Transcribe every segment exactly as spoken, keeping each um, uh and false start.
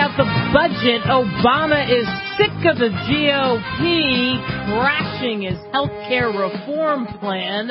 about the budget. Obama is sick of the G O P crashing his health care reform plan.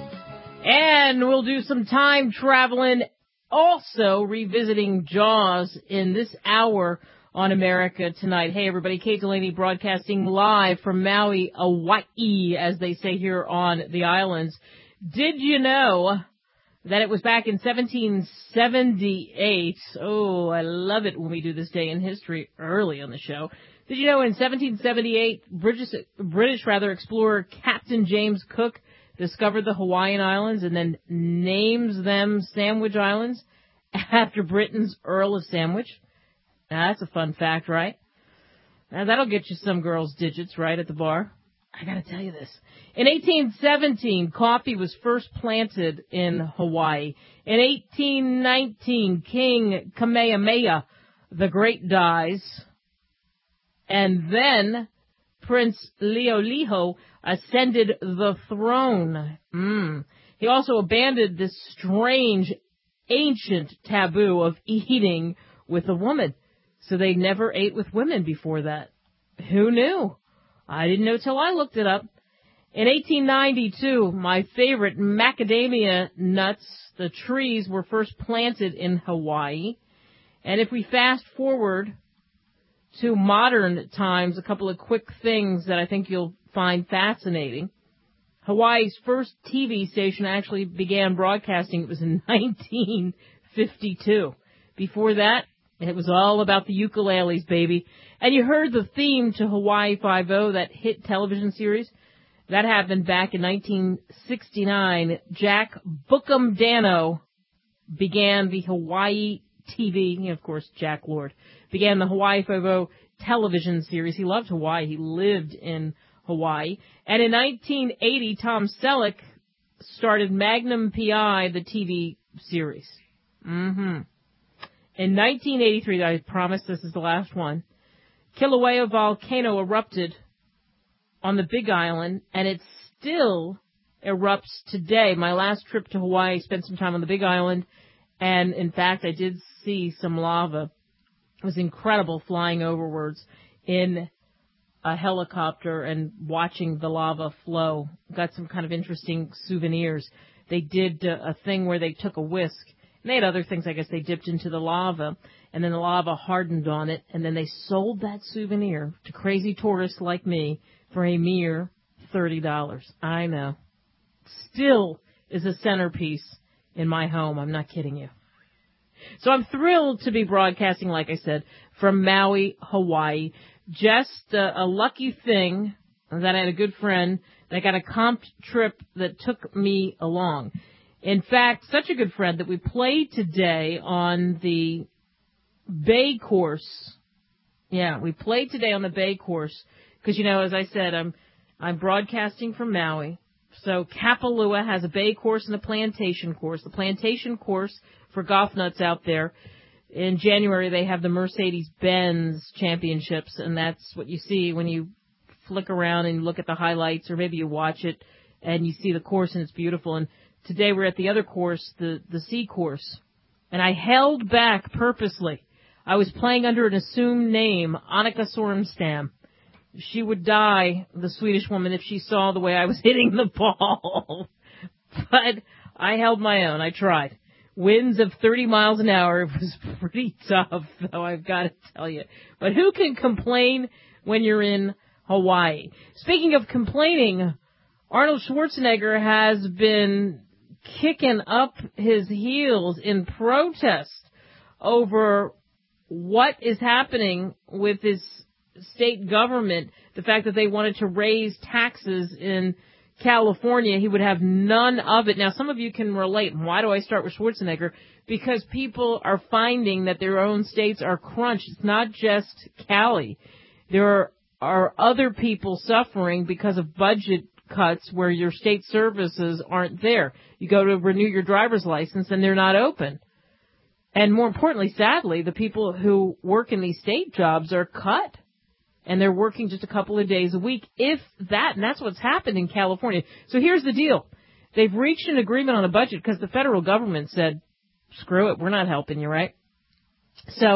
And we'll do some time traveling, also revisiting Jaws in this hour on America Tonight. Hey, everybody, Kate Delaney broadcasting live from Maui, Hawaii, as they say here on the islands. Did you know that it was back in seventeen seventy-eight? Oh, I love it when we do this day in history early on the show. Did you know in seventeen seventy-eight, British, British rather, explorer Captain James Cook discovered the Hawaiian Islands and then names them Sandwich Islands after Britain's Earl of Sandwich? Now, that's a fun fact, right? Now, that'll get you some girls' digits, right, at the bar. I gotta tell you this. In eighteen seventeen, coffee was first planted in Hawaii. In eighteen nineteen, King Kamehameha the Great dies. And then Prince Liholiho ascended the throne. Mm. He also abandoned this strange, ancient taboo of eating with a woman. So they never ate with women before that. Who knew? I didn't know till I looked it up. In eighteen ninety-two, my favorite macadamia nuts, the trees, were first planted in Hawaii. And if we fast forward to modern times, a couple of quick things that I think you'll find fascinating. Hawaii's first T V station actually began broadcasting. It was in nineteen fifty-two. Before that, it was all about the ukuleles, baby. And you heard the theme to Hawaii Five-O, that hit television series. That happened back in nineteen sixty-nine. Jack Bookham Dano began the Hawaii T V, of course, Jack Lord, began the Hawaii Five-O television series. He loved Hawaii. He lived in Hawaii. And in nineteen eighty, Tom Selleck started Magnum P I, the T V series. Mm-hmm. In nineteen eighty-three, I promise this is the last one, Kilauea volcano erupted on the Big Island, and it still erupts today. My last trip to Hawaii, spent some time on the Big Island, and in fact, I did see some lava. It was incredible flying overwards in a helicopter and watching the lava flow. Got some kind of interesting souvenirs. They did uh, a thing where they took a whisk. And they had other things, I guess they dipped into the lava, and then the lava hardened on it, and then they sold that souvenir to crazy tourists like me for a mere thirty dollars. I know. Still is a centerpiece in my home. I'm not kidding you. So I'm thrilled to be broadcasting, like I said, from Maui, Hawaii. Just uh, a lucky thing that I had a good friend that got a comp trip that took me along. In fact, such a good friend that we played today on the Bay course. Yeah, we played today on the Bay course because, you know, as I said, I'm I'm broadcasting from Maui. So Kapalua has a Bay course and a Plantation course. The Plantation course, for golf nuts out there, in January they have the Mercedes-Benz Championships, and that's what you see when you flick around and look at the highlights, or maybe you watch it and you see the course and it's beautiful. And today we're at the other course, the, the C course, and I held back purposely. I was playing under an assumed name, Annika Sorenstam. She would die, the Swedish woman, if she saw the way I was hitting the ball. But I held my own. I tried. Winds of thirty miles an hour. It was pretty tough, though, I've got to tell you. But who can complain when you're in Hawaii? Speaking of complaining, Arnold Schwarzenegger has been kicking up his heels in protest over what is happening with his state government, the fact that they wanted to raise taxes in California. He would have none of it. Now, some of you can relate. Why do I start with Schwarzenegger? Because people are finding that their own states are crunched. It's not just Cali. There are, are other people suffering because of budget cuts where your state services aren't there. You go to renew your driver's license and they're not open. And more importantly, sadly, the people who work in these state jobs are cut. And they're working just a couple of days a week, if that. And that's what's happened in California. So here's the deal. They've reached an agreement on a budget because the federal government said, screw it, we're not helping you, right? So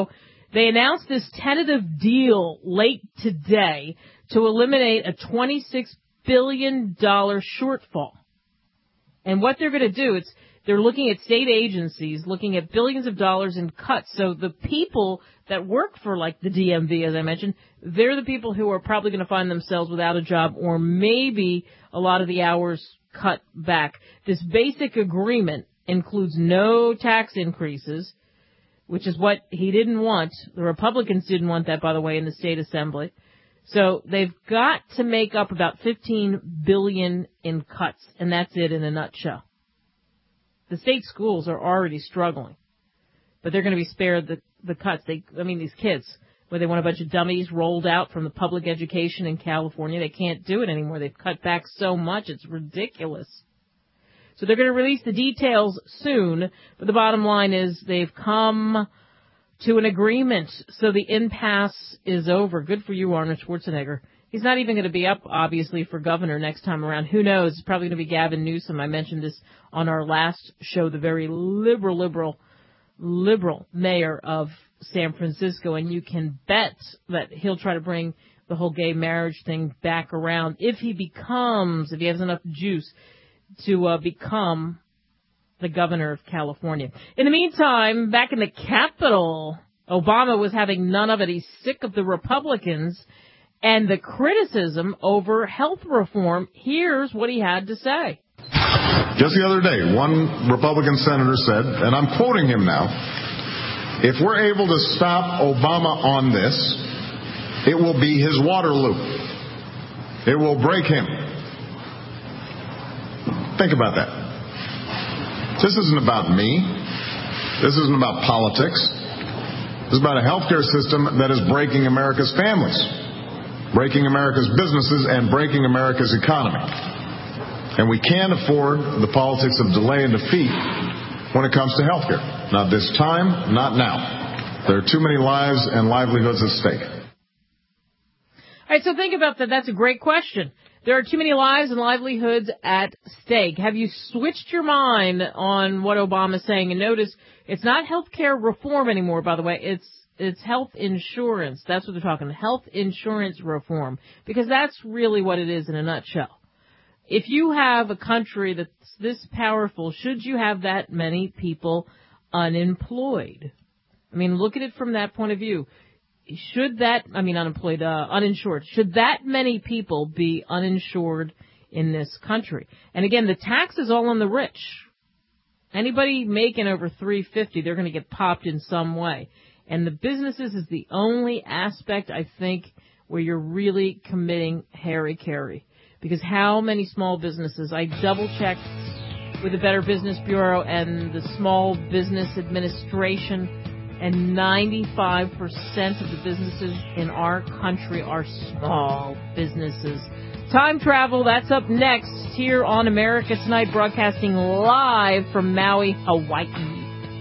They announced this tentative deal late today to eliminate a twenty-six billion dollars shortfall. And what they're going to do, it's they're looking at state agencies, looking at billions of dollars in cuts. So the people that work for, like, the D M V, as I mentioned, they're the people who are probably going to find themselves without a job or maybe a lot of the hours cut back. This basic agreement includes no tax increases, which is what he didn't want. The Republicans didn't want that, by the way, in the state assembly. So they've got to make up about fifteen billion dollars in cuts, and that's it in a nutshell. The state schools are already struggling, but they're going to be spared the, the cuts. They, I mean, these kids, where they want a bunch of dummies rolled out from the public education in California, they can't do it anymore. They've cut back so much, it's ridiculous. So they're going to release the details soon, but the bottom line is they've come to an agreement, so the impasse is over. Good for you, Arnold Schwarzenegger. He's not even going to be up, obviously, for governor next time around. Who knows? It's probably going to be Gavin Newsom. I mentioned this on our last show, the very liberal, liberal, liberal mayor of San Francisco, and you can bet that he'll try to bring the whole gay marriage thing back around if he becomes, if he has enough juice to uh, become the governor of California. In the meantime, back in the Capitol, Obama was having none of it. He's sick of the Republicans and the criticism over health reform. Here's what he had to say. Just the other day, one Republican senator said, and I'm quoting him now, if we're able to stop Obama on this, it will be his Waterloo. It will break him. Think about that. This isn't about me. This isn't about politics. This is about a healthcare system that is breaking America's families, breaking America's businesses, and breaking America's economy. And we can't afford the politics of delay and defeat when it comes to healthcare. Not this time, not now. There are too many lives and livelihoods at stake. All right, so think about that. That's a great question. There are too many lives and livelihoods at stake. Have you switched your mind on what Obama's saying? And notice it's not health care reform anymore, by the way. It's it's health insurance. That's what they're talking, health insurance reform, because that's really what it is in a nutshell. If you have a country that's this powerful, should you have that many people unemployed? I mean, look at it from that point of view. Should that, I mean unemployed, uh, uninsured, should that many people be uninsured in this country? And again, the tax is all on the rich. Anybody making over three hundred fifty dollars, they're going to get popped in some way. And the businesses is the only aspect, I think, where you're really committing hara-kiri. Because how many small businesses, I double-checked with the Better Business Bureau and the Small Business Administration, and ninety-five percent of the businesses in our country are small businesses. Time travel, that's up next here on America Tonight, broadcasting live from Maui, Hawaii.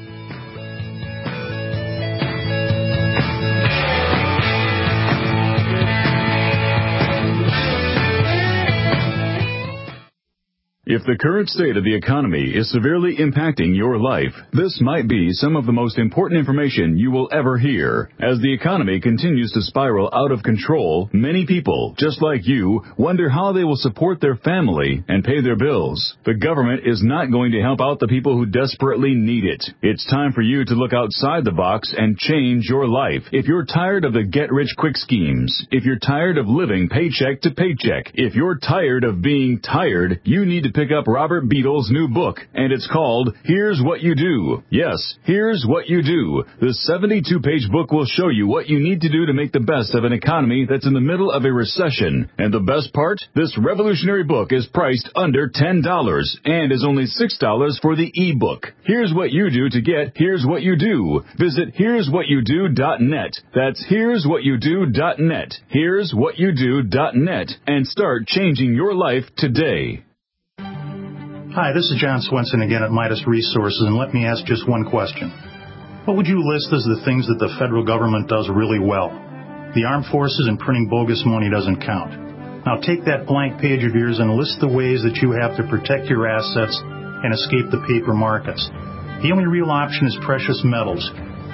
If the current state of the economy is severely impacting your life, this might be some of the most important information you will ever hear. As the economy continues to spiral out of control, many people, just like you, wonder how they will support their family and pay their bills. The government is not going to help out the people who desperately need it. It's time for you to look outside the box and change your life. If you're tired of the get-rich-quick schemes, if you're tired of living paycheck to paycheck, if you're tired of being tired, you need to pick up Robert Beadle's new book, and it's called Here's What You Do. Yes, Here's What You Do. The seventy-two page book will show you what you need to do to make the best of an economy that's in the middle of a recession. And the best part? This revolutionary book is priced under ten dollars and is only six dollars for the e-book. Here's what you do to get Here's What You Do. Visit here's what you do dot net. That's here's what you do dot net. here's what you do dot net, and start changing your life today. Hi, this is John Swenson again at Midas Resources, and let me ask just one question. What would you list as the things that the federal government does really well? The armed forces and printing bogus money doesn't count. Now take that blank page of yours and list the ways that you have to protect your assets and escape the paper markets. The only real option is precious metals.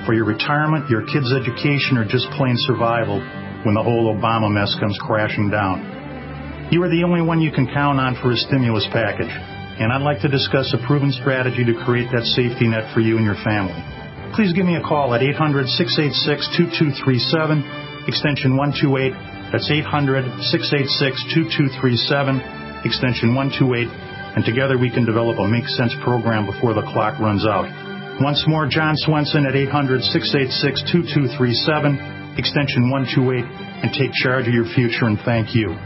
for your retirement, your kids' education, or just plain survival when the whole Obama mess comes crashing down. You are the only one you can count on for a stimulus package, and I'd like to discuss a proven strategy to create that safety net for you and your family. Please give me a call at eight hundred, six eight six, two two three seven, extension one two eight. That's eight hundred, six eight six, two two three seven, extension one two eight, and together we can develop a Make Sense program before the clock runs out. Once more, John Swenson at eight hundred, six eight six, two two three seven, extension one two eight, and take charge of your future, and thank you.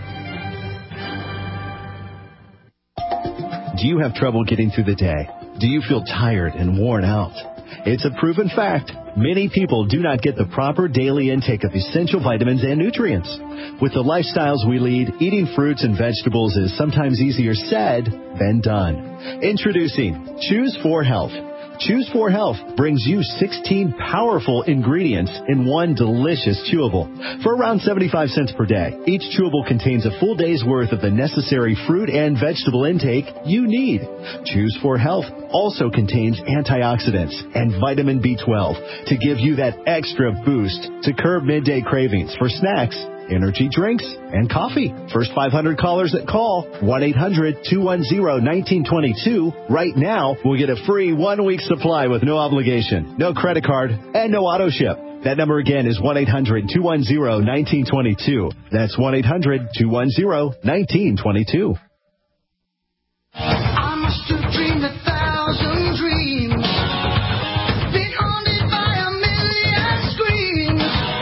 Do you have trouble getting through the day? Do you feel tired and worn out? It's a proven fact. Many people do not get the proper daily intake of essential vitamins and nutrients. With the lifestyles we lead, eating fruits and vegetables is sometimes easier said than done. Introducing Choose four Health. Choose four Health brings you sixteen powerful ingredients in one delicious chewable. For around seventy-five cents per day, each chewable contains a full day's worth of the necessary fruit and vegetable intake you need. Choose four Health also contains antioxidants and vitamin B twelve to give you that extra boost to curb midday cravings for snacks, energy drinks, and coffee. First five hundred callers that call one eight hundred, two one zero, one nine two two right now will get a free one-week supply with no obligation, no credit card, and no auto ship. That number again is one eight hundred, two one zero, one nine two two. That's one eight hundred, two one zero, one nine two two. I must have dreamed a thousand dreams, been haunted by a million screams,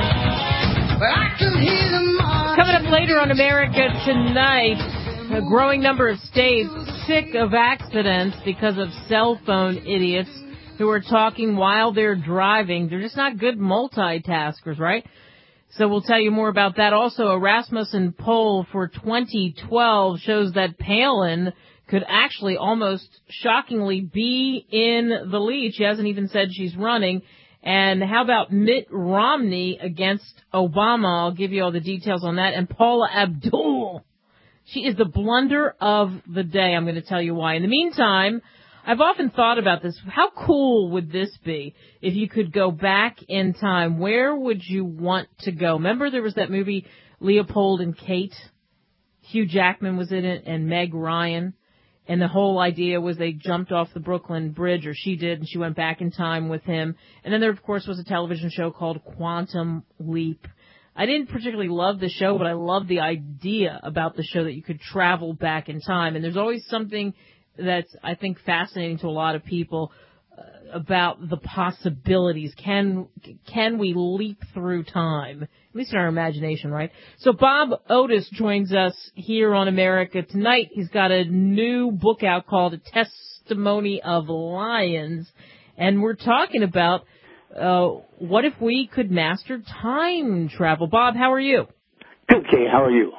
but I can hear them. Coming up later on America Tonight, a growing number of states sick of accidents because of cell phone idiots who are talking while they're driving. They're just not good multitaskers, right? So we'll tell you more about that. Also, a Rasmussen poll for twenty twelve shows that Palin could actually almost shockingly be in the lead. She hasn't even said she's running. And how about Mitt Romney against Obama? I'll give you all the details on that. And Paula Abdul. She is the blunder of the day. I'm going to tell you why. In the meantime, I've often thought about this. How cool would this be if you could go back in time? Where would you want to go? Remember there was that movie Leopold and Kate? Hugh Jackman was in it and Meg Ryan. And the whole idea was they jumped off the Brooklyn Bridge, or she did, and she went back in time with him. And then there, of course, was a television show called Quantum Leap. I didn't particularly love the show, but I loved the idea about the show that you could travel back in time. And there's always something that's, I think, fascinating to a lot of people uh, about the possibilities. Can can we leap through time? At least in our imagination, right? So Bob Otis joins us here on America Tonight. He's got a new book out called A Testimony of Lions. And we're talking about uh, what if we could master time travel. Bob, how are you? Okay, how are you?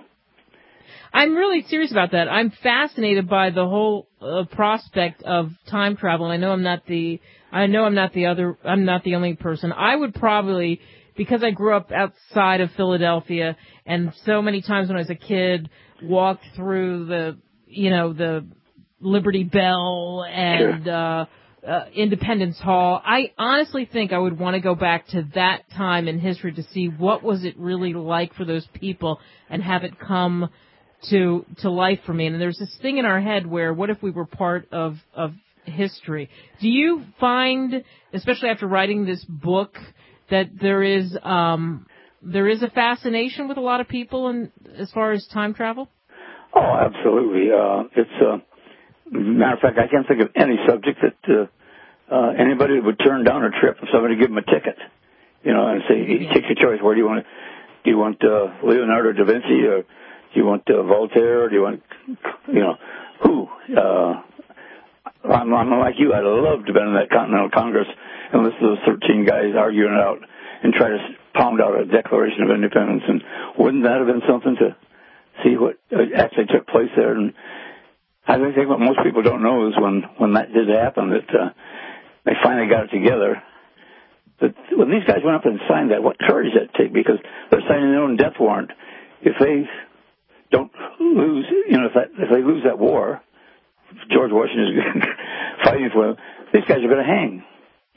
I'm really serious about that. I'm fascinated by the whole uh, prospect of time travel. And I know I'm not the, I know I'm not the other, I'm not the only person. I would probably, because I grew up outside of Philadelphia and so many times when I was a kid walked through the, you know, the Liberty Bell and, sure. uh, uh, Independence Hall. I honestly think I would want to go back to that time in history to see what was it really like for those people and have it come to to life for me. And there's this thing in our head where what if we were part of of history? Do you find, especially after writing this book, that there is um there is a fascination with a lot of people in, as far as time travel? Oh, absolutely. Uh, it's uh, matter of fact, I can't think of any subject that uh, uh, anybody would turn down a trip if somebody give them a ticket. You know, and say, you take your choice. Where do you want? Do you want uh, Leonardo da Vinci or do you want uh, Voltaire, or do you want, you know, who? Uh, I'm, I'm like you. I'd love to have been in that Continental Congress and listen to those thirteen guys arguing it out and try to pound out a Declaration of Independence. And wouldn't that have been something to see what actually took place there? And I think what most people don't know is when, when that did happen, that uh, they finally got it together. But when these guys went up and signed that, what courage did that take? Because they're signing their own death warrant. If they don't lose, you know, if, that, if they lose that war, George Washington is fighting for them, these guys are going to hang.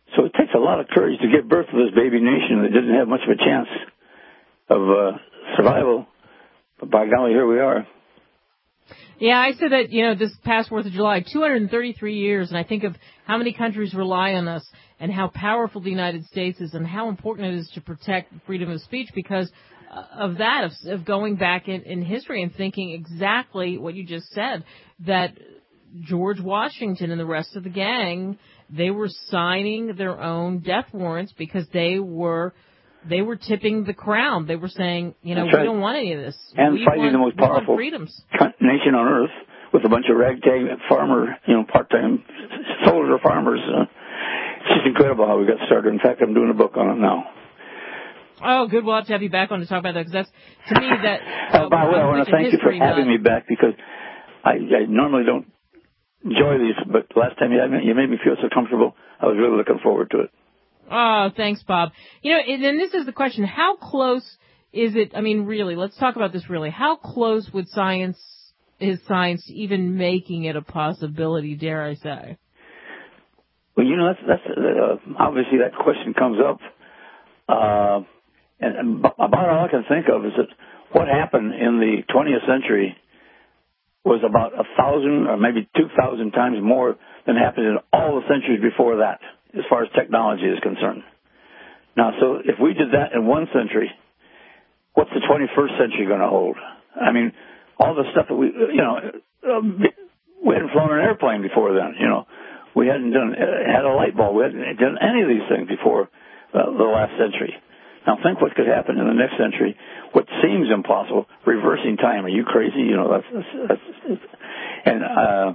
So it takes a lot of courage to give birth to this baby nation that didn't have much of a chance of uh, survival. But by golly, here we are. Yeah, I said that, you know, this past fourth of July, two hundred thirty-three years, and I think of how many countries rely on us and how powerful the United States is and how important it is to protect freedom of speech because of that, of, of going back in, in history and thinking exactly what you just said, that George Washington and the rest of the gang, they were signing their own death warrants because they were they were tipping the crown. They were saying, you know, That's right. we don't want any of this. And we fighting want, the most powerful freedoms. nation on earth with a bunch of ragtag farmer, you know, part-time soldier farmers. Uh, it's just incredible how we got started. In fact, I'm doing a book on it now. Oh, good. We'll have to have you back on to talk about that because that's, to me, that... Uh, by the way, I want to thank you for having me back because I, I normally don't enjoy these, but last time you, had me, you made me feel so comfortable, I was really looking forward to it. Oh, thanks, Bob. You know, and, and this is the question. How close is it, I mean, really, let's talk about this really. How close would science, is science to even making it a possibility, dare I say? Well, you know, that's, that's uh, obviously that question comes up. Uh, and, and about all I can think of is that what happened in the twentieth century was about a thousand or maybe two thousand times more than happened in all the centuries before that, as far as technology is concerned. Now, so if we did that in one century, what's the twenty-first century going to hold? I mean, all the stuff that we, you know, um, we hadn't flown an airplane before then, you know. We hadn't done, uh, had a light bulb. We hadn't done any of these things before uh, the last century. Now, think what could happen in the next century. What seems impossible, reversing time. Are you crazy? You know, that's, that's, that's and uh,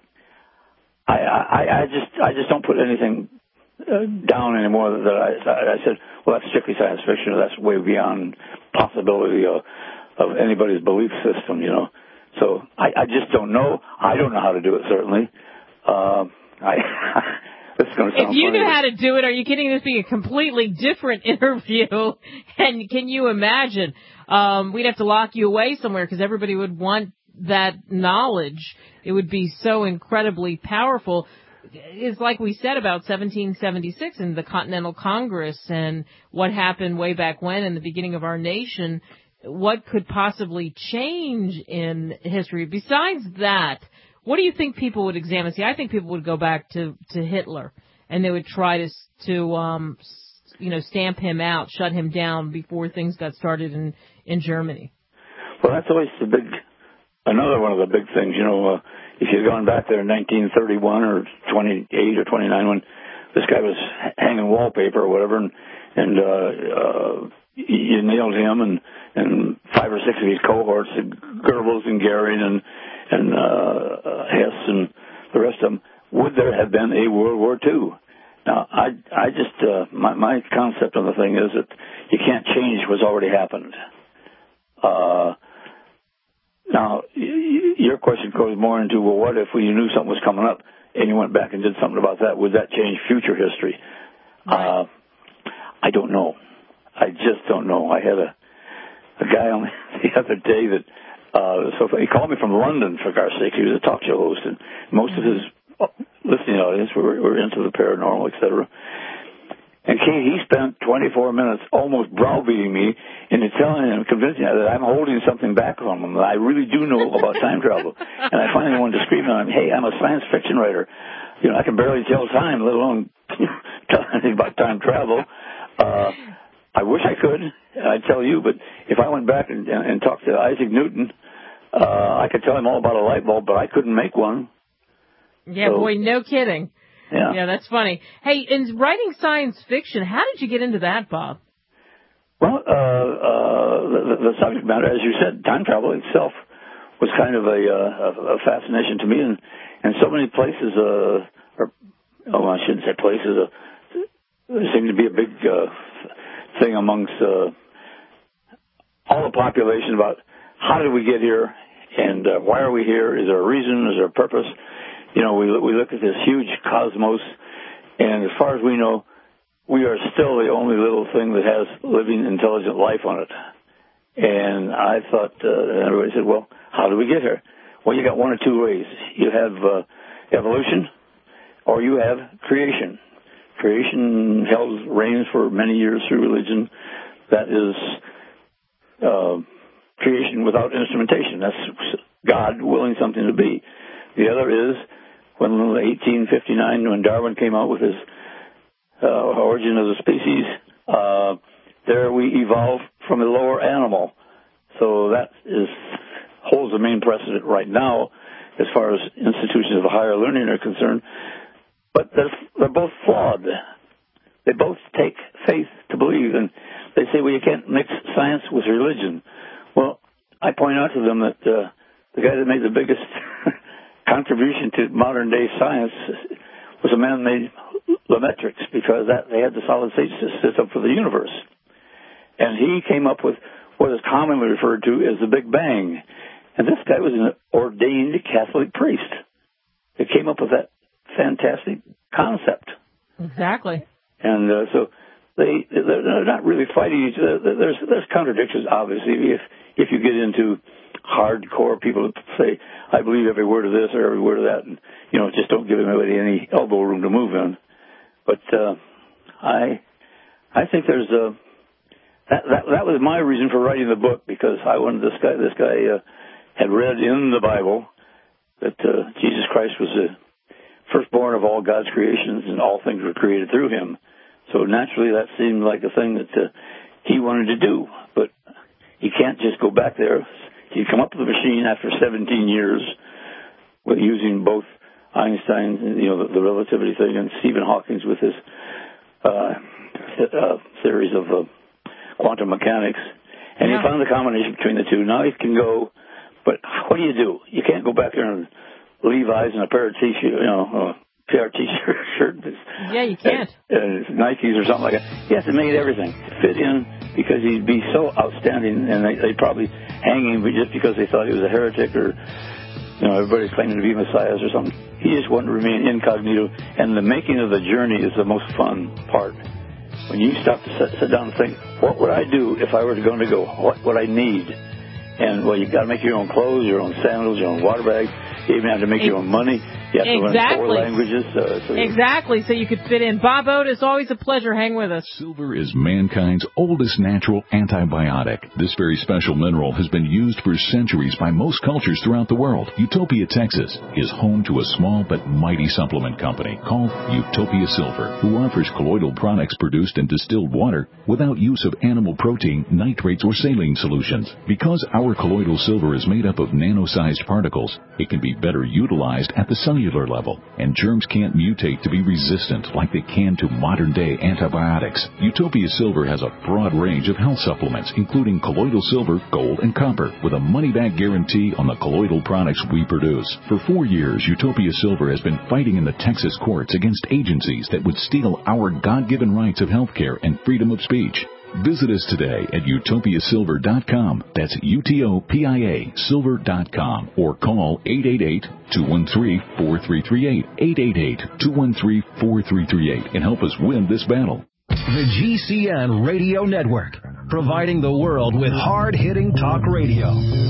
I, I, I just, I just don't put anything uh, down anymore. That I, I said, well, that's strictly science fiction. Or that's way beyond possibility of, of anybody's belief system. You know, so I, I just don't know. I don't know how to do it. Certainly, uh, I. This is going to sound if you funny, knew how to do it, are you kidding? This being a completely different interview. And can you imagine? Um, we'd have to lock you away somewhere because everybody would want that knowledge. It would be so incredibly powerful. It's like we said about seventeen seventy-six and the Continental Congress and what happened way back when in the beginning of our nation. What could possibly change in history? Besides that, what do you think people would examine? See, I think people would go back to, to Hitler, and they would try to, to um, you know, stamp him out, shut him down before things got started in, in Germany. Well, that's always the big, another one of the big things. You know, uh, if you'd gone back there in nineteen thirty-one or twenty-eight or twenty-nine when this guy was hanging wallpaper or whatever, and, and uh, uh, you nailed him and, and five or six of his cohorts, Goebbels and Goering and and uh, Hess and the rest of them, would there have been a World War Two? Now, I, I just, uh, my, my concept on the thing is that you can't change what's already happened. Uh, now, y- your question goes more into, well, what if we knew something was coming up and you went back and did something about that? Would that change future history? Right. Uh, I don't know. I just don't know. I had a, a guy on the other day that, Uh, so he called me from London, for God's sake. He was a talk show host, and most of his listening audience were, were into the paranormal, et cetera. And he spent twenty-four minutes almost browbeating me into telling him, convincing him that I'm holding something back from him, that I really do know about time travel. And I finally wanted to scream at him, hey, I'm a science fiction writer. You know, I can barely tell time, let alone tell anything about time travel. Uh, I wish I could, I'd tell you, but if I went back and, and talked to Isaac Newton, uh, I could tell him all about a light bulb, but I couldn't make one. Yeah, so, boy, no kidding. Yeah. Yeah, that's funny. Hey, in writing science fiction, how did you get into that, Bob? Well, uh, uh, the, the subject matter, as you said, time travel itself was kind of a, uh, a fascination to me, and, and so many places, uh, or, oh, I shouldn't say places, uh, there seemed to be a big uh, thing amongst uh, all the population about how did we get here and uh, why are we here? Is there a reason? Is there a purpose? You know, we we look at this huge cosmos, and as far as we know, we are still the only little thing that has living, intelligent life on it. And I thought, uh, everybody said, well, how do we get here? Well, you got one or two ways. You have uh, evolution or you have creation. creation held reigns for many years through religion. That is uh, creation without instrumentation. That's God willing something to be. The other is when in eighteen fifty-nine, when Darwin came out with his uh, Origin of the Species, uh, there we evolved from a lower animal. So that is holds the main precedent right now as far as institutions of higher learning are concerned. But they're, they're both flawed. They both take faith to believe. And they say, well, you can't mix science with religion. Well, I point out to them that uh, the guy that made the biggest contribution to modern-day science was a man named Lemaitre, because that they had the solid-state system for the universe. And he came up with what is commonly referred to as the Big Bang. And this guy was an ordained Catholic priest that came up with that fantastic concept. Exactly. And uh, so they, they're not really fighting each other. There's, there's contradictions, obviously. If, if you get into hardcore people that say, I believe every word of this or every word of that, and, you know, just don't give anybody any elbow room to move in. But uh, I I think there's a... That, that, that was my reason for writing the book, because I wanted this guy, this guy uh, had read in the Bible that uh, Jesus Christ was the firstborn of all God's creations and all things were created through him. So naturally that seemed like a thing that uh, he wanted to do. But he can't just go back there. He come up with a machine after seventeen years with using both Einstein, you know, the, the relativity thing, and Stephen Hawking with his uh, uh, theories of uh, quantum mechanics, and yeah. He found the combination between the two. Now he can go, but what do you do? You can't go back there in Levi's and a pair of t-shirt, you know, a pair of t-shirt. Yeah, you can't. Uh, Nikes or something like that. He has to make everything fit in, because he'd be so outstanding, and they, they'd probably hang him just because they thought he was a heretic, or, you know, everybody's claiming to be messiahs or something. He just wanted to remain incognito, and the making of the journey is the most fun part. When you stop to sit, sit down and think, what would I do if I were going to go? What would I need? And, well, you've got to make your own clothes, your own sandals, your own water bag. You even have to make your own money. You have to exactly. learn four languages. Uh, so exactly, so you could fit in. Bob Otis, always a pleasure. Hang with us. Silver is mankind's oldest natural antibiotic. This very special mineral has been used for centuries by most cultures throughout the world. Utopia, Texas, is home to a small but mighty supplement company called Utopia Silver, who offers colloidal products produced in distilled water without use of animal protein, nitrates, or saline solutions. Because our colloidal silver is made up of nano-sized particles, it can be better utilized at the cellular level, and germs can't mutate to be resistant like they can to modern-day antibiotics. Utopia Silver has a broad range of health supplements, including colloidal silver, gold, and copper, with a money-back guarantee on the colloidal products we produce. For four years, Utopia Silver has been fighting in the Texas courts against agencies that would steal our God-given rights of health care and freedom of speech. Visit us today at utopia silver dot com. That's U T O P I A silver dot com. Or call eight eight eight, two one three, four three three eight, eight eight eight, two one three, four three three eight, and help us win this battle. The G C N Radio Network, providing the world with hard-hitting talk radio.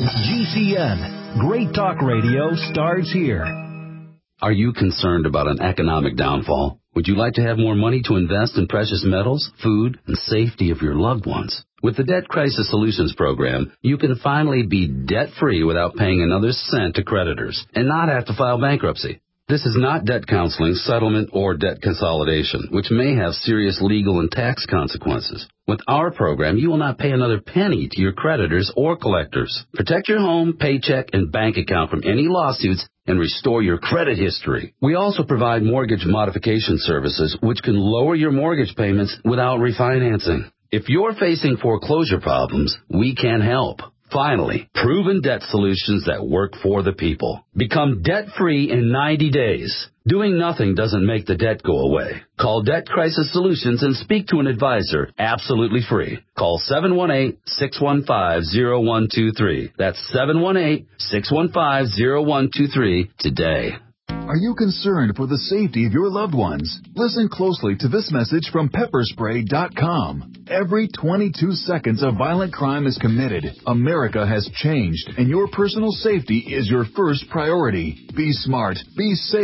G C N, great talk radio starts here. Are you concerned about an economic downfall? Would you like to have more money to invest in precious metals, food, and safety of your loved ones? With the Debt Crisis Solutions Program, you can finally be debt-free without paying another cent to creditors and not have to file bankruptcy. This is not debt counseling, settlement, or debt consolidation, which may have serious legal and tax consequences. With our program, you will not pay another penny to your creditors or collectors. Protect your home, paycheck, and bank account from any lawsuits and restore your credit history. We also provide mortgage modification services, which can lower your mortgage payments without refinancing. If you're facing foreclosure problems, we can help. Finally, proven debt solutions that work for the people. Become debt-free in ninety days. Doing nothing doesn't make the debt go away. Call Debt Crisis Solutions and speak to an advisor absolutely free. Call seven one eight, six one five, zero one two three. That's seven one eight, six one five, zero one two three today. Are you concerned for the safety of your loved ones? Listen closely to this message from pepper spray dot com. Every twenty-two seconds a violent crime is committed. America has changed, and your personal safety is your first priority. Be smart. Be safe.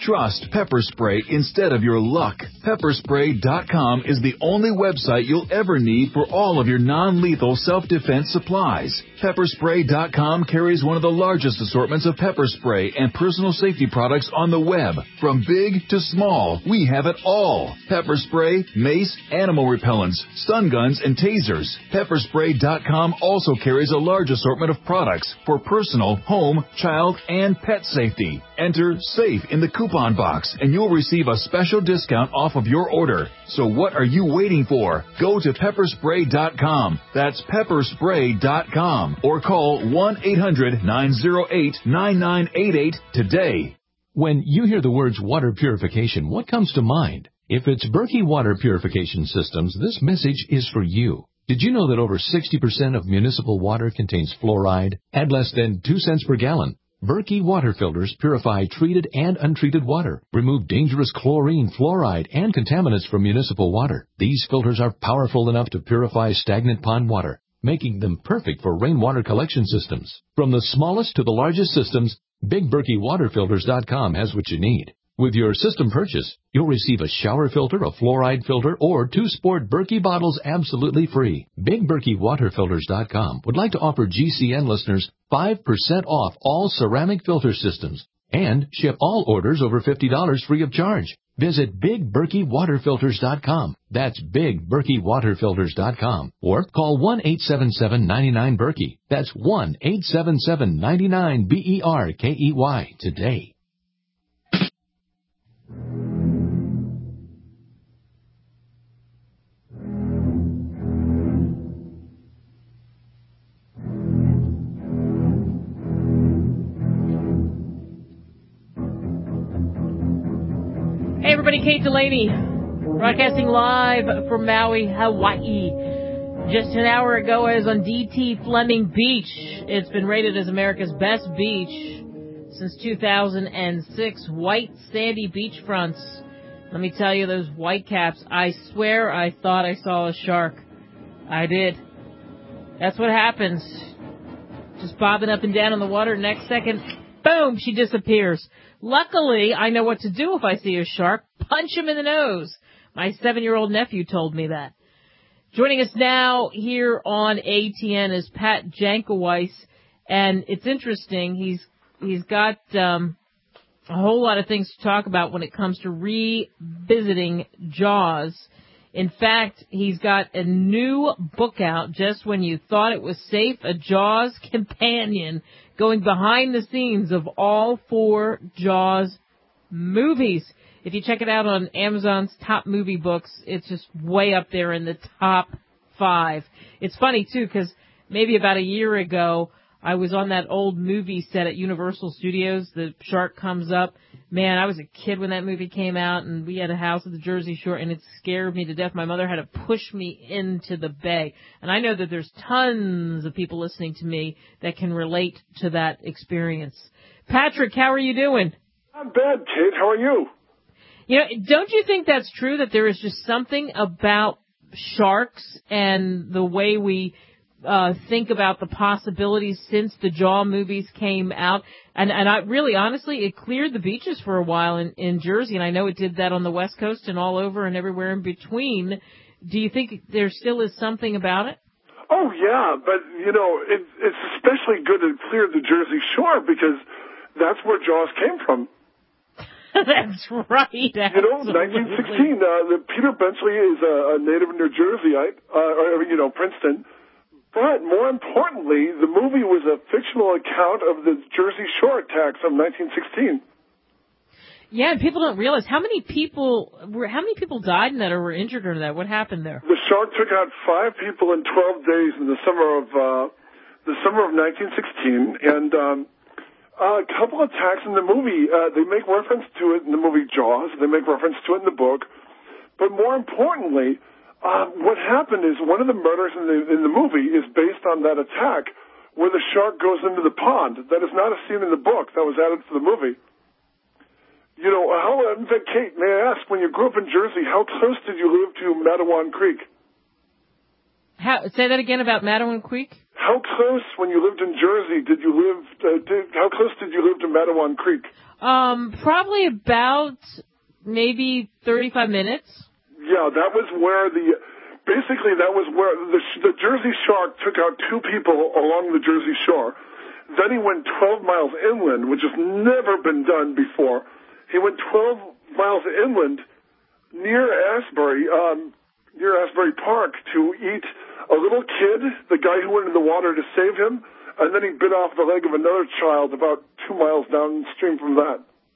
Trust Pepper Spray instead of your luck. Pepper Spray dot com is the only website you'll ever need for all of your non-lethal self-defense supplies. Pepper Spray dot com carries one of the largest assortments of pepper spray and personal safety products on the web. From big to small, we have it all. Pepper spray, mace, animal repellents, stun guns, and tasers. Pepper Spray dot com also carries a large assortment of products for personal, home, child, and pet safety. Enter SAFE in the coupon box and you'll receive a special discount off of your order. So what are you waiting for? Go to Pepper Spray dot com. That's Pepper Spray dot com or call one eight hundred nine oh eight nine nine eight eight today. When you hear the words water purification, what comes to mind? If it's Berkey Water Purification Systems, this message is for you. Did you know that over sixty percent of municipal water contains fluoride at less than two cents per gallon? Berkey water filters purify treated and untreated water, remove dangerous chlorine, fluoride, and contaminants from municipal water. These filters are powerful enough to purify stagnant pond water, making them perfect for rainwater collection systems. From the smallest to the largest systems, Big Berkey Water Filters dot com has what you need. With your system purchase, you'll receive a shower filter, a fluoride filter, or two sport Berkey bottles absolutely free. Big Berkey Water Filters dot com would like to offer G C N listeners five percent off all ceramic filter systems and ship all orders over fifty dollars free of charge. Visit Big Berkey Water Filters dot com. That's Big Berkey Water Filters dot com. Or call one eight seven seven nine nine Berkey. That's one eight seven seven nine nine B E R K E Y today. Hey everybody, Kate Delaney, broadcasting live from Maui, Hawaii. Just an hour ago, I was on D T Fleming Beach. It's been rated as America's best beach since two thousand six. White sandy beachfronts. Let me tell you, those white caps, I swear I thought I saw a shark. I did. That's what happens. Just bobbing up and down in the water. Next second, boom, she disappears. Luckily, I know what to do if I see a shark. Punch him in the nose. My seven-year-old nephew told me that. Joining us now here on A T N is Pat Jankowicz, and it's interesting. He's he's got um, a whole lot of things to talk about when it comes to revisiting Jaws. In fact, he's got a new book out, Just When You Thought It Was Safe, a Jaws companion, going behind the scenes of all four Jaws movies. If you check it out on Amazon's top movie books, it's just way up there in the top five. It's funny, too, because maybe about a year ago, I was on that old movie set at Universal Studios. The shark comes up. Man, I was a kid when that movie came out, and we had a house at the Jersey Shore, and it scared me to death. My mother had to push me into the bay. And I know that there's tons of people listening to me that can relate to that experience. Patrick, how are you doing? I'm bad, Kate. How are you? You know, don't you think that's true, that there is just something about sharks and the way we uh think about the possibilities since the Jaw movies came out? And and I really, honestly, it cleared the beaches for a while in, in Jersey, and I know it did that on the West Coast and all over and everywhere in between. Do you think there still is something about it? Oh, yeah, but, you know, it, it's especially good it cleared the Jersey Shore because that's where Jaws came from. That's right. You know, nineteen sixteen, uh, the, Peter Benchley is a, a native New Jerseyite, uh, or, you know, Princeton. But more importantly, the movie was a fictional account of the Jersey Shore attacks of nineteen sixteen. Yeah, and people don't realize how many people were, how many people died in that or were injured in that. What happened there? The shark took out five people in twelve days in the summer of uh, the summer of nineteen sixteen, and um, a couple attacks in the movie. Uh, they make reference to it in the movie Jaws. They make reference to it in the book. But more importantly, uh, what happened is one of the murders in the in the movie is based on that attack, where the shark goes into the pond. That is not a scene in the book. That was added to the movie. You know, how, in fact, Kate, may I ask, when you grew up in Jersey, how close did you live to Matawan Creek? How, say that again about Matawan Creek? How close, when you lived in Jersey, did you live, uh, did, how close did you live to Matawan Creek? Um, probably about maybe thirty-five minutes. Yeah, that was where the, basically that was where the, the Jersey shark took out two people along the Jersey shore. Then he went twelve miles inland, which has never been done before. He went twelve miles inland near Asbury, um, near Asbury Park to eat a little kid, the guy who went in the water to save him, and then he bit off the leg of another child about two miles downstream from that.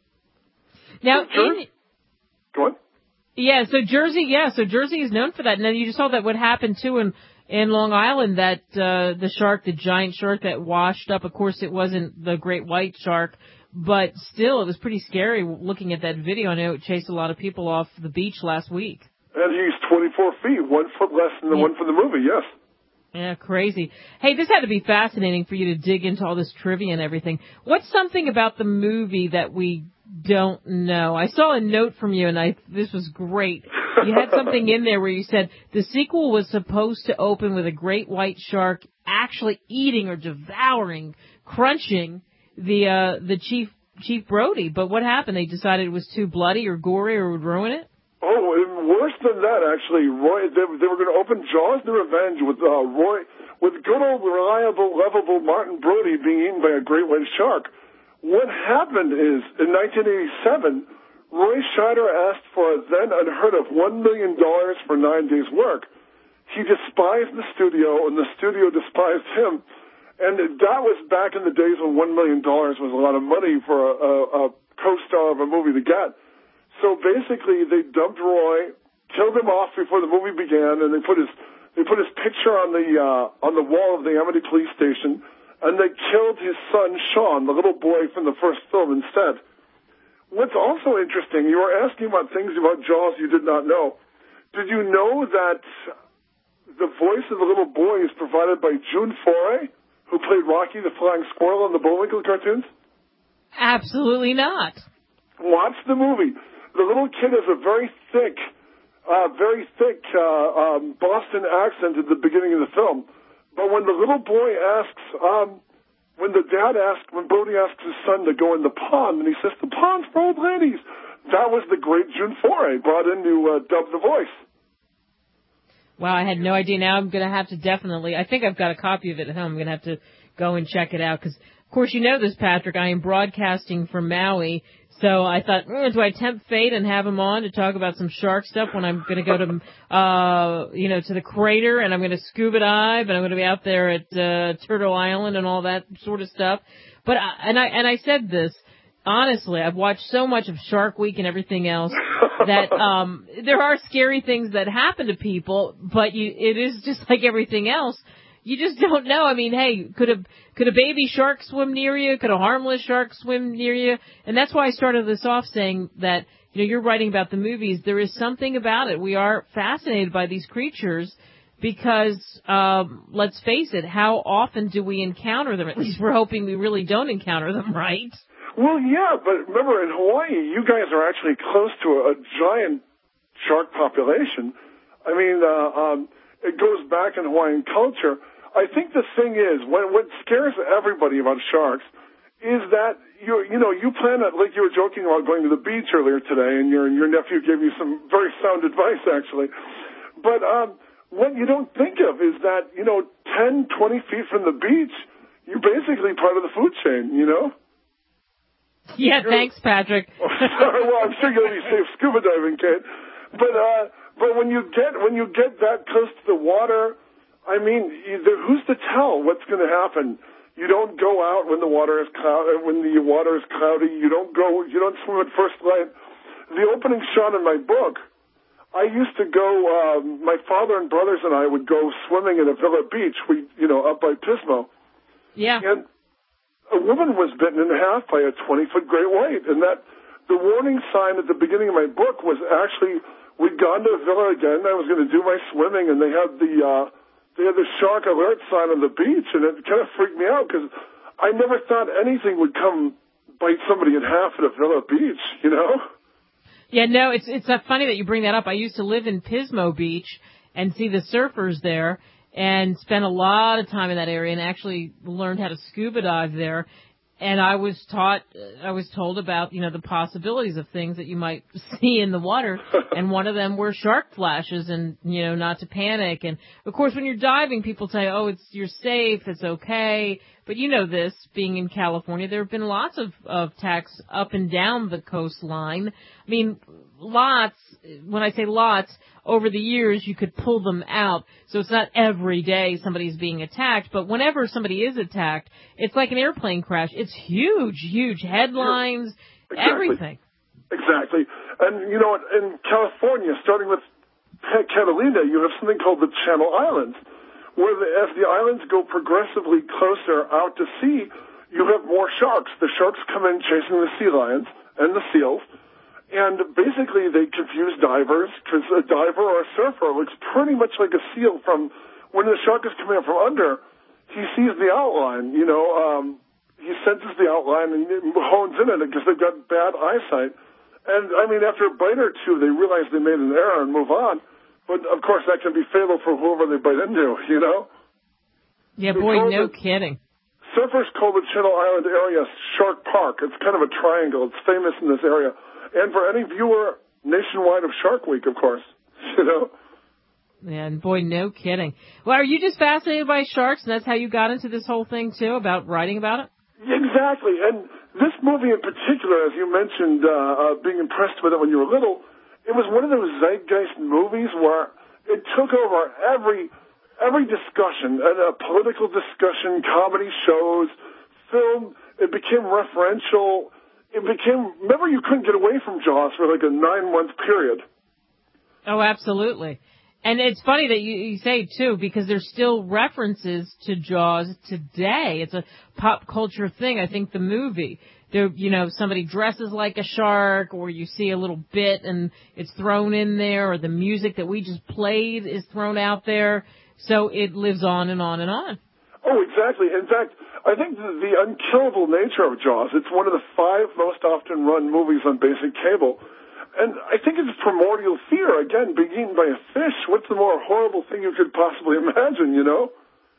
Now, so, in, go on. Yeah, so Jersey, yeah, so Jersey is known for that. And then you just saw that what happened too in in Long Island, that uh, the shark, the giant shark that washed up. Of course, it wasn't the great white shark, but still, it was pretty scary looking at that video. I know it chased a lot of people off the beach last week. And he's twenty-four feet, one foot less than the yeah. one from the movie, yes. Yeah, crazy. Hey, this had to be fascinating for you to dig into all this trivia and everything. What's something about the movie that we don't know? I saw a note from you, and I this was great. You had something in there where you said the sequel was supposed to open with a great white shark actually eating or devouring, crunching the uh, the Chief Chief Brody. But what happened? They decided it was too bloody or gory or would ruin it? Oh, and worse than that, actually. Roy, they, they were going to open Jaws the Revenge with uh, Roy, with good old, reliable, lovable Martin Brody being eaten by a great white shark. What happened is, in nineteen eighty-seven, Roy Scheider asked for a then unheard of one million dollars for nine days' work. He despised the studio, and the studio despised him. And that was back in the days when one million dollars was a lot of money for a, a, a co-star of a movie to get. So basically, they dumped Roy, killed him off before the movie began, and they put his they put his picture on the uh, on the wall of the Amity Police Station, and they killed his son Sean, the little boy from the first film, instead. What's also interesting, you were asking about things about Jaws you did not know. Did you know that the voice of the little boy is provided by June Foray, who played Rocky the Flying Squirrel on the Bullwinkle cartoons? Absolutely not. Watch the movie. The little kid has a very thick, uh, very thick uh, um, Boston accent at the beginning of the film. But when the little boy asks, um, when the dad asks, when Brody asks his son to go in the pond, and he says, the pond's for old ladies, that was the great June Foray brought in to uh, dub the voice. Wow, I had no idea. Now I'm going to have to definitely, I think I've got a copy of it at home. I'm going to have to go and check it out because, of course, you know this, Patrick. I am broadcasting from Maui. So I thought, mm, do I tempt fate and have him on to talk about some shark stuff when I'm going to go to, uh, you know, to the crater and I'm going to scuba dive and I'm going to be out there at uh, Turtle Island and all that sort of stuff. But I, and I and I said this honestly, I've watched so much of Shark Week and everything else that um, there are scary things that happen to people, but you, it is just like everything else. You just don't know. I mean, hey, could a could a baby shark swim near you? Could a harmless shark swim near you? And that's why I started this off saying that, you know, you're writing about the movies. There is something about it. We are fascinated by these creatures because, um, let's face it, how often do we encounter them? At least we're hoping we really don't encounter them, right? Well, yeah, but remember, in Hawaii, you guys are actually close to a, a giant shark population. I mean, uh, um, it goes back in Hawaiian culture. I think the thing is, what, what scares everybody about sharks is that, you you know, you plan it, like you were joking about going to the beach earlier today, and your your nephew gave you some very sound advice, actually. But um, what you don't think of is that, you know, ten, twenty feet from the beach, you're basically part of the food chain, you know? Yeah, you're, thanks, Patrick. Sorry, well, I'm sure you're going to be safe scuba diving, Kate. But, uh, but when you get when you get that close to the water, I mean, either, who's to tell what's going to happen? You don't go out when the water is cloud, when the water is cloudy. You don't go. You don't swim at first light. The opening shot in my book, I used to go. Um, my father and brothers and I would go swimming at a Villa Beach. We, you know, up by Pismo. Yeah. And a woman was bitten in half by a twenty-foot great white, and that the warning sign at the beginning of my book was actually we'd gone to a Villa again. I was going to do my swimming, and they had the. Uh, They had the shark alert sign on the beach, and it kind of freaked me out because I never thought anything would come bite somebody in half at a Villa Beach, you know? Yeah, no, it's it's uh, funny that you bring that up. I used to live in Pismo Beach and see the surfers there, and spent a lot of time in that area and actually learned how to scuba dive there. And I was taught, I was told about, you know, the possibilities of things that you might see in the water. And one of them were shark flashes and, you know, not to panic. And of course, when you're diving, people say, oh, it's, you're safe, it's okay. But you know this, being in California, there have been lots of, of attacks up and down the coastline. I mean, lots, when I say lots, over the years you could pull them out. So it's not every day somebody's being attacked, but whenever somebody is attacked, it's like an airplane crash. It's huge, huge headlines, exactly. everything. Exactly. And, you know, in California, starting with Catalina, you have something called the Channel Islands, where the, as the islands go progressively closer out to sea, you have more sharks. The sharks come in chasing the sea lions and the seals, and basically they confuse divers, because a diver or a surfer looks pretty much like a seal from when the shark is coming up from under. He sees the outline, you know, um, he senses the outline and hones in on it because they've got bad eyesight. And, I mean, after a bite or two, they realize they made an error and move on. But, of course, that can be fatal for whoever they bite into, you know? Yeah, boy, no kidding. Surfers call the Channel Island area Shark Park. It's kind of a triangle. It's famous in this area. And for any viewer nationwide of Shark Week, of course, you know? Yeah, and boy, no kidding. Well, are you just fascinated by sharks, and that's how you got into this whole thing, too, about writing about it? Exactly. And this movie in particular, as you mentioned, uh, uh, being impressed with it when you were little, it was one of those zeitgeist movies where it took over every every discussion, a, a political discussion, comedy shows, film. It became referential. It became, remember, you couldn't get away from Jaws for like a nine-month period. Oh, absolutely. And it's funny that you, you say, too, because there's still references to Jaws today. It's a pop culture thing. I think the movie, there, you know, somebody dresses like a shark, or you see a little bit and it's thrown in there, or the music that we just played is thrown out there. So it lives on and on and on. Oh, exactly. In fact, I think the, the unkillable nature of Jaws, it's one of the five most often run movies on basic cable. And I think it's primordial fear. Again, being eaten by a fish, what's the more horrible thing you could possibly imagine, you know?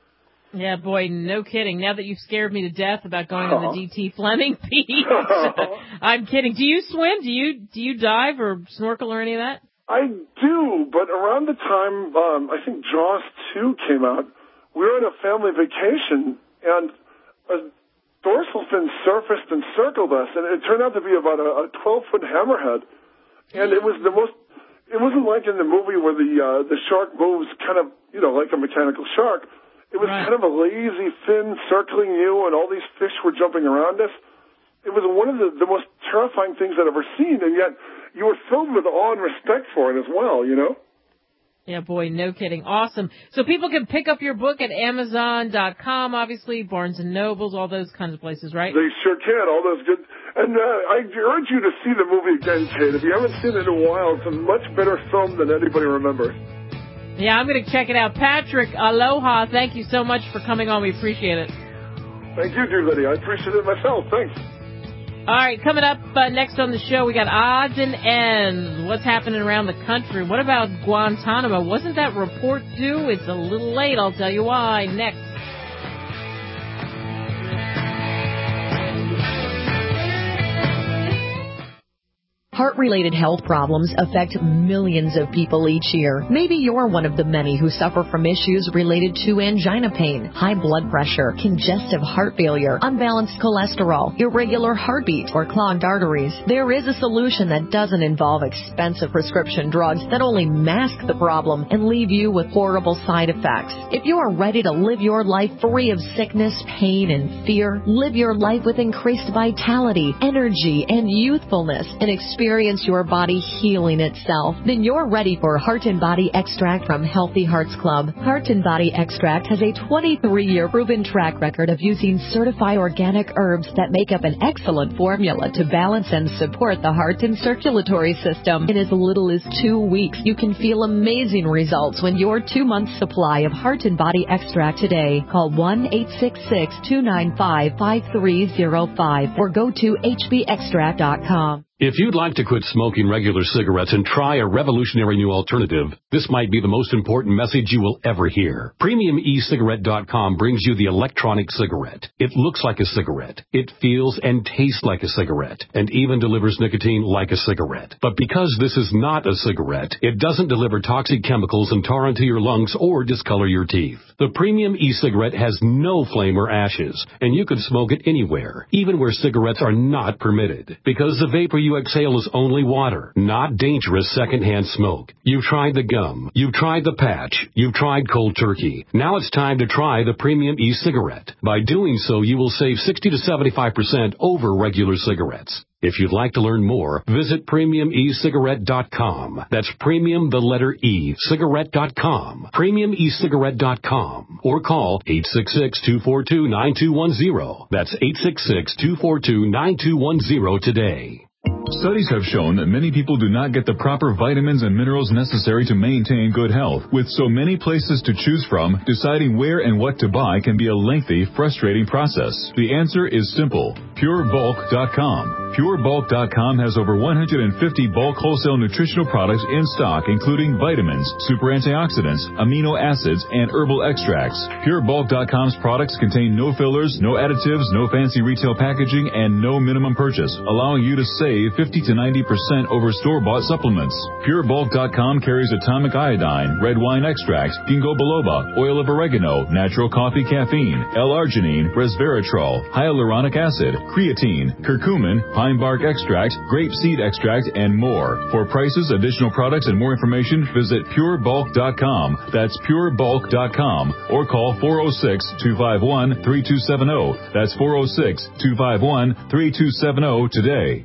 Yeah, boy, no kidding. Now that you've scared me to death about going on the D T Fleming piece, I'm kidding. Do you swim? Do you do you dive or snorkel or any of that? I do, but around the time, um, I think Jaws two came out, we were on a family vacation, and a dorsal fin surfaced and circled us, and it turned out to be about a twelve-foot hammerhead. And it was the most, it wasn't like in the movie where the uh, the shark moves kind of, you know, like a mechanical shark. It was right. kind of a lazy fin circling you, and all these fish were jumping around us. It was one of the, the most terrifying things I'd ever seen, and yet you were filled with awe and respect for it as well, you know? Yeah, boy, no kidding. Awesome. So people can pick up your book at Amazon dot com, obviously, Barnes and Nobles, all those kinds of places, right? They sure can, all those good. And uh, I urge you to see the movie again, Kate. If you haven't seen it in a while, it's a much better film than anybody remembers. Yeah, I'm going to check it out. Patrick, aloha. Thank you so much for coming on. We appreciate it. Thank you, dear Liddy. I appreciate it myself. Thanks. All right, coming up uh, next on the show, we got odds and ends. What's happening around the country? What about Guantanamo? Wasn't that report due? It's a little late. I'll tell you why. Next. Heart-related health problems affect millions of people each year. Maybe you're one of the many who suffer from issues related to angina pain, high blood pressure, congestive heart failure, unbalanced cholesterol, irregular heartbeat, or clogged arteries. There is a solution that doesn't involve expensive prescription drugs that only mask the problem and leave you with horrible side effects. If you are ready to live your life free of sickness, pain, and fear, live your life with increased vitality, energy, and youthfulness, and experience Experience your body healing itself, then you're ready for Heart and Body Extract from Healthy Hearts Club. Heart and Body Extract has a twenty-three year proven track record of using certified organic herbs that make up an excellent formula to balance and support the heart and circulatory system. In as little as two weeks, you can feel amazing results when your two-month supply of Heart and Body Extract today. Call one eight six six, two nine five, five three zero five or go to H B extract dot com. If you'd like to quit smoking regular cigarettes and try a revolutionary new alternative, this might be the most important message you will ever hear. Premium E Cigarette dot com brings you the electronic cigarette. It looks like a cigarette. It feels and tastes like a cigarette, and even delivers nicotine like a cigarette. But because this is not a cigarette, it doesn't deliver toxic chemicals and tar into your lungs or discolor your teeth. The Premium E-Cigarette has no flame or ashes, and you can smoke it anywhere, even where cigarettes are not permitted, because the vapor you exhale is only water, not dangerous secondhand smoke. You've tried the gum, you've tried the patch, you've tried cold turkey. Now it's time to try the Premium E-Cigarette. By doing so, you will save sixty to seventy-five percent over regular cigarettes. If you'd like to learn more, visit Premium E Cigarette dot com. That's Premium, the letter E, Cigarette dot com. Premium E Cigarette dot com. Or call eight six six, two four two, nine two one zero. That's eight six six, two four two, nine two one zero today. Studies have shown that many people do not get the proper vitamins and minerals necessary to maintain good health. With so many places to choose from, deciding where and what to buy can be a lengthy, frustrating process. The answer is simple. Pure Bulk dot com. Pure Bulk dot com has over one hundred fifty bulk wholesale nutritional products in stock, including vitamins, super antioxidants, amino acids, and herbal extracts. Pure Bulk dot com's products contain no fillers, no additives, no fancy retail packaging, and no minimum purchase, allowing you to save fifty to ninety percent over store-bought supplements. Pure Bulk dot com carries atomic iodine, red wine extract, ginkgo biloba, oil of oregano, natural coffee caffeine, L-arginine, resveratrol, hyaluronic acid, creatine, curcumin, pine bark extract, grape seed extract, and more. For prices, additional products, and more information, visit Pure Bulk dot com. That's Pure Bulk dot com. Or call four oh six, two five one, three two seven zero. That's four oh six, two five one, three two seven zero today.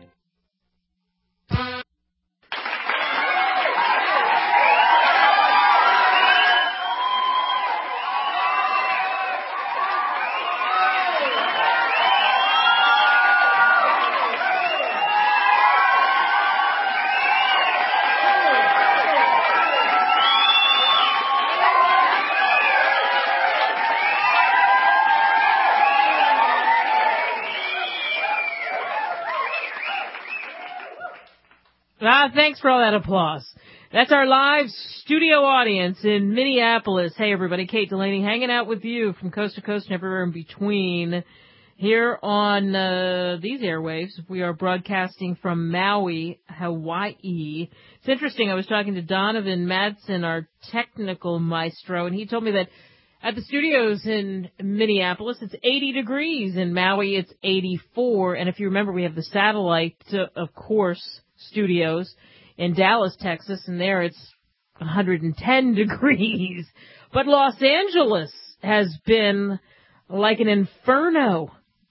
Ah, thanks for all that applause. That's our live studio audience in Minneapolis. Hey, everybody, Kate Delaney hanging out with you from coast to coast and everywhere in between here on uh, these airwaves. We are broadcasting from Maui, Hawaii. It's interesting. I was talking to Donovan Madsen, our technical maestro, and he told me that at the studios in Minneapolis, it's eighty degrees. In Maui, it's eighty-four. And if you remember, we have the satellite, uh, of course, studios in Dallas, Texas, and there it's one hundred ten degrees. But Los Angeles has been like an inferno.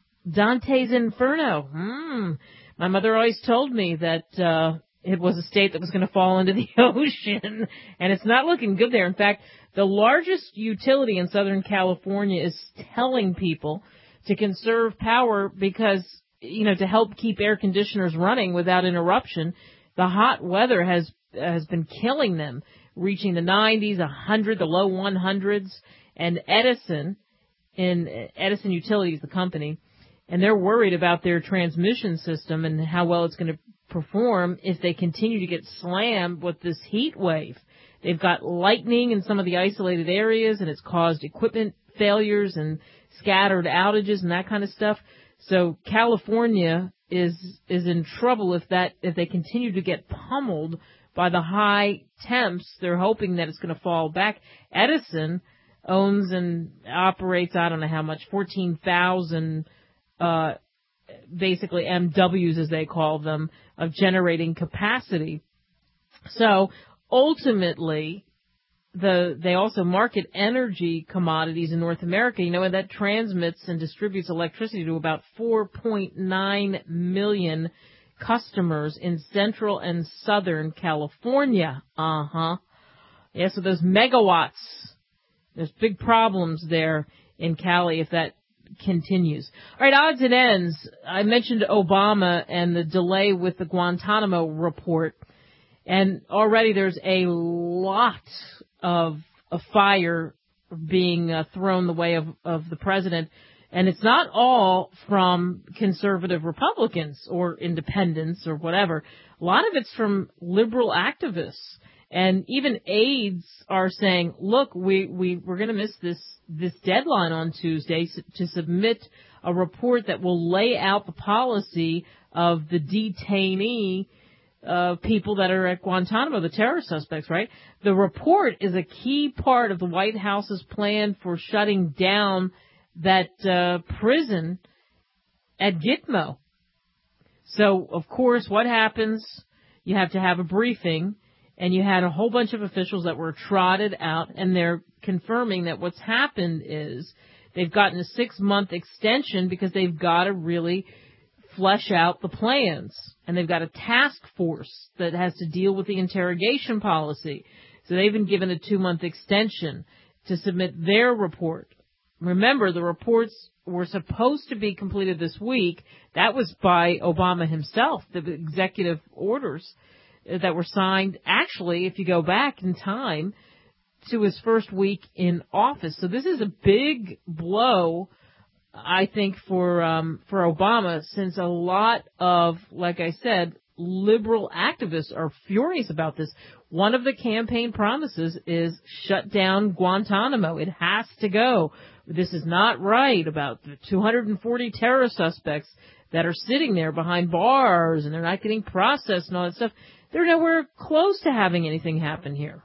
Dante's Inferno. Mm. My mother always told me that uh it was a state that was going to fall into the ocean, and it's not looking good there. In fact, the largest utility in Southern California is telling people to conserve power because, you know, to help keep air conditioners running without interruption. The hot weather has has been killing them, reaching the nineties, one hundred, the low one hundreds. And Edison, in Edison Utilities, the company, and they're worried about their transmission system and how well it's going to perform if they continue to get slammed with this heat wave. They've got lightning in some of the isolated areas, and it's caused equipment failures and scattered outages and that kind of stuff. So California is is in trouble if that if they continue to get pummeled by the high temps. They're hoping that it's going to fall back. Edison owns and operates, I don't know how much, fourteen thousand uh basically M Ws, as they call them, of generating capacity. So ultimately, the they also market energy commodities in North America, you know, and that transmits and distributes electricity to about four point nine million customers in Central and Southern California. Uh-huh. Yeah, so those megawatts, there's big problems there in Cali if that continues. All right, odds and ends. I mentioned Obama and the delay with the Guantanamo report, and already there's a lot of a fire being uh, thrown the way of, of the president. And it's not all from conservative Republicans or independents or whatever. A lot of it's from liberal activists. And even aides are saying, look, we, we, we're going to miss this, this deadline on Tuesday to submit a report that will lay out the policy of the detainee uh, people that are at Guantanamo, the terror suspects, right? The report is a key part of the White House's plan for shutting down that uh, prison at Gitmo. So, of course, what happens? You have to have a briefing, and you had a whole bunch of officials that were trotted out, and they're confirming that what's happened is they've gotten a six-month extension because they've got to really flesh out the plans, and they've got a task force that has to deal with the interrogation policy. So they've been given a two-month extension to submit their report. Remember, the reports were supposed to be completed this week. That was by Obama himself, the executive orders that were signed, actually, if you go back in time, to his first week in office. So this is a big blow, I think, for um, for Obama, since a lot of, like I said, liberal activists are furious about this. One of the campaign promises is shut down Guantanamo. It has to go. This is not right about the two hundred forty terror suspects that are sitting there behind bars and they're not getting processed and all that stuff. They're nowhere close to having anything happen here.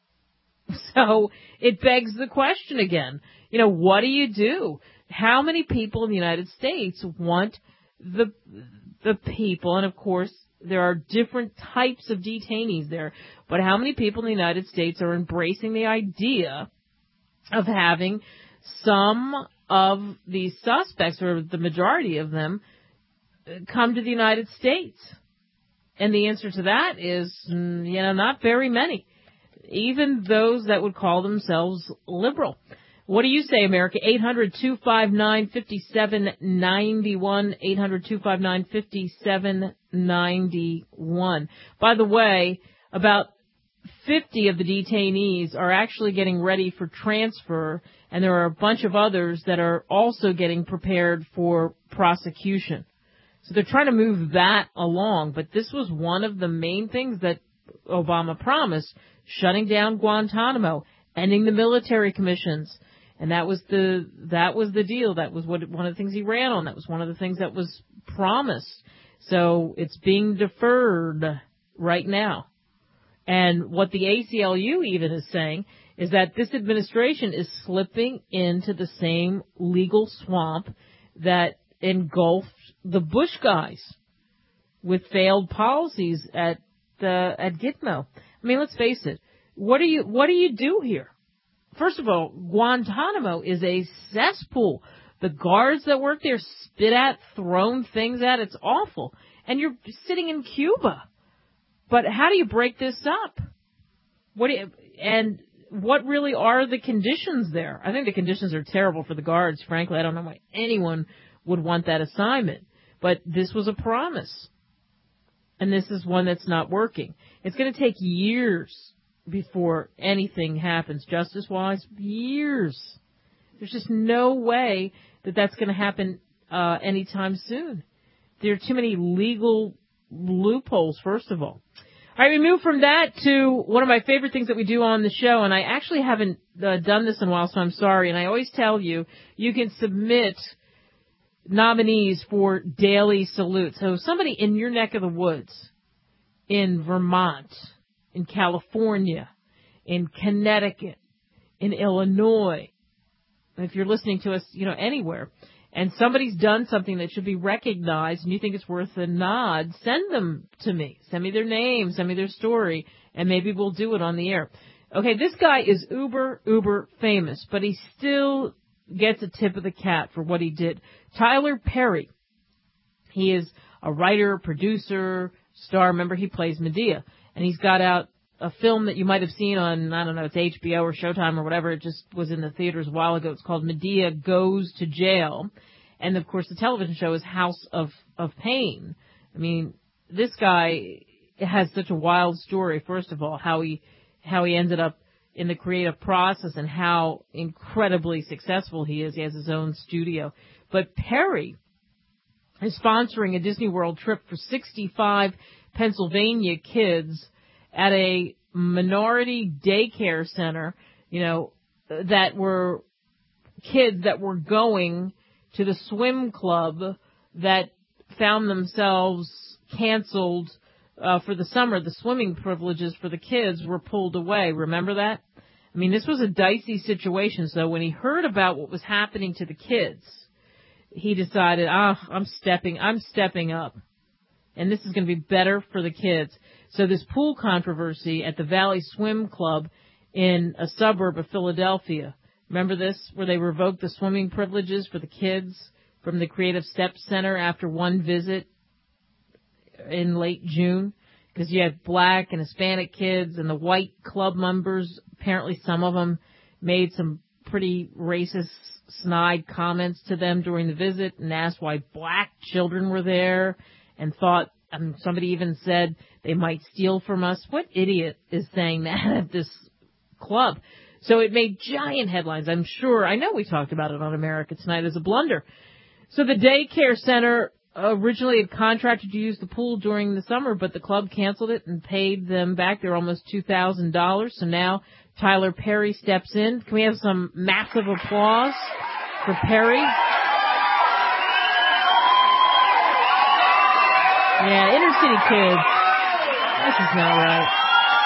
So it begs the question again, you know, what do you do? How many people in the United States want the the people, and of course there are different types of detainees there, but how many people in the United States are embracing the idea of having some of these suspects, or the majority of them, come to the United States? And the answer to that is, you know, not very many. Even those that would call themselves liberal. What do you say, America? eight hundred, two five nine, five seven nine one, eight hundred, two five nine, five seven nine one. By the way, about fifty of the detainees are actually getting ready for transfer, and there are a bunch of others that are also getting prepared for prosecution. So they're trying to move that along, but this was one of the main things that Obama promised, shutting down Guantanamo, ending the military commissions. And that was the that was the deal. That was what one of the things he ran on. That was one of the things that was promised. So it's being deferred right now. And what the A C L U even is saying is that this administration is slipping into the same legal swamp that engulfed the Bush guys with failed policies at the at Gitmo. I mean, let's face it. What do you what do you do here? First of all, Guantanamo is a cesspool. The guards that work there spit at, thrown things at. It's awful. And you're sitting in Cuba. But how do you break this up? What do you, and what really are the conditions there? I think the conditions are terrible for the guards, frankly. I don't know why anyone would want that assignment. But this was a promise. And this is one that's not working. It's going to take years before anything happens, justice-wise. Years. There's just no way that that's going to happen uh, anytime soon. There are too many legal loopholes, first of all. All right, we move from that to one of my favorite things that we do on the show, and I actually haven't uh, done this in a while, so I'm sorry. And I always tell you, you can submit nominees for Daily Salute. So somebody in your neck of the woods, in Vermont, in California, in Connecticut, in Illinois, if you're listening to us, you know, anywhere, and somebody's done something that should be recognized and you think it's worth a nod, send them to me. Send me their name, send me their story, and maybe we'll do it on the air. Okay, this guy is uber, uber famous, but he still gets a tip of the cap for what he did. Tyler Perry. He is a writer, producer, star. Remember, he plays Medea. And he's got out a film that you might have seen on, I don't know, it's H B O or Showtime or whatever. It just was in the theaters a while ago. It's called Medea Goes to Jail. And, of course, the television show is House of, of Pain. I mean, this guy has such a wild story, first of all, how he how he ended up in the creative process and how incredibly successful he is. He has his own studio. But Perry is sponsoring a Disney World trip for sixty-five Pennsylvania kids at a minority daycare center, you know, that were kids that were going to the swim club that found themselves canceled uh, for the summer. The swimming privileges for the kids were pulled away. Remember that? I mean, this was a dicey situation. So when he heard about what was happening to the kids, he decided, ah, I'm stepping, I'm stepping up. And this is going to be better for the kids. So this pool controversy at the Valley Swim Club in a suburb of Philadelphia. Remember this, where they revoked the swimming privileges for the kids from the Creative Steps Center after one visit in late June? Because you had black and Hispanic kids and the white club members. Apparently some of them made some pretty racist, snide comments to them during the visit and asked why black children were there and thought, um, somebody even said they might steal from us. What idiot is saying that at this club? So it made giant headlines. I'm sure, I know we talked about it on America Tonight as a blunder. So the daycare center originally had contracted to use the pool during the summer, but the club canceled it and paid them back their almost two thousand dollars. So now Tyler Perry steps in. Can we have some massive applause for Perry? Yeah, inner city kids. This is not right.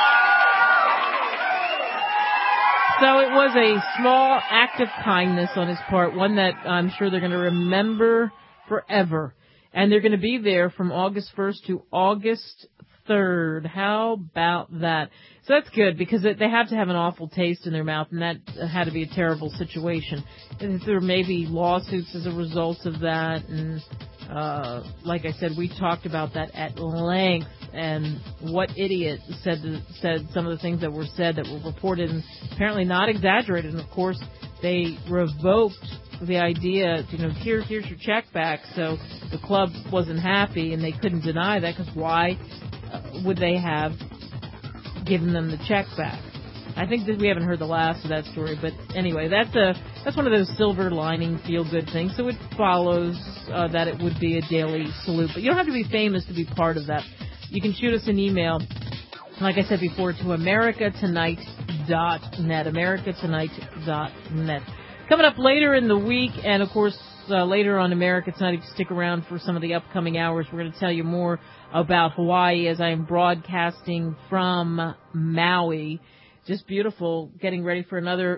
So it was a small act of kindness on his part, one that I'm sure they're going to remember forever. And they're going to be there from August first to August third. How about that? So that's good because they have to have an awful taste in their mouth, and that had to be a terrible situation. And there may be lawsuits as a result of that, and uh, like I said, we talked about that at length, and what idiot said said some of the things that were said that were reported and apparently not exaggerated. And of course, they revoked the idea, you know, here, here's your check back. So the club wasn't happy, and they couldn't deny that because why uh, would they have given them the check back? I think that we haven't heard the last of that story, but anyway, that's a that's one of those silver lining feel-good things. So it follows uh, that it would be a daily salute, but you don't have to be famous to be part of that. You can shoot us an email, like I said before, to america tonight dot net, america tonight dot net. Coming up later in the week, and of course uh, later on America Tonight, if you stick around for some of the upcoming hours, we're going to tell you more about Hawaii as I am broadcasting from Maui. Just beautiful, getting ready for another